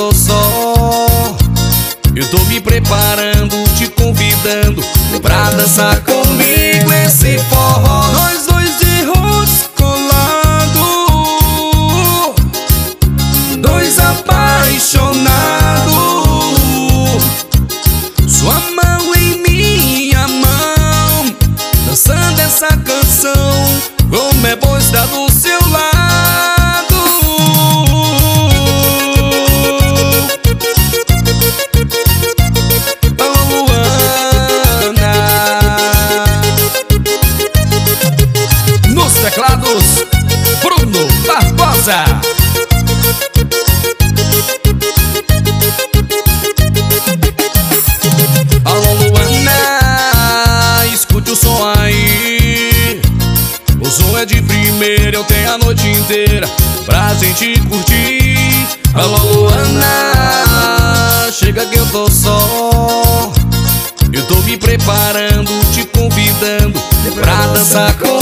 tô só. Eu tô me preparando, te convidando pra dançar comigo esse forró. Nós dois de rosto colado, dois apaixonados. Sua mão em minha mão, dançando essa canção. Como é bom estar do seu lado. Teclados, Bruno Barbosa. Alô Luana, escute o som aí. O som é de primeira, eu tenho a noite inteira pra gente curtir. Alô Luana, chega que eu tô só. Eu tô me preparando, te convidando pra dançar com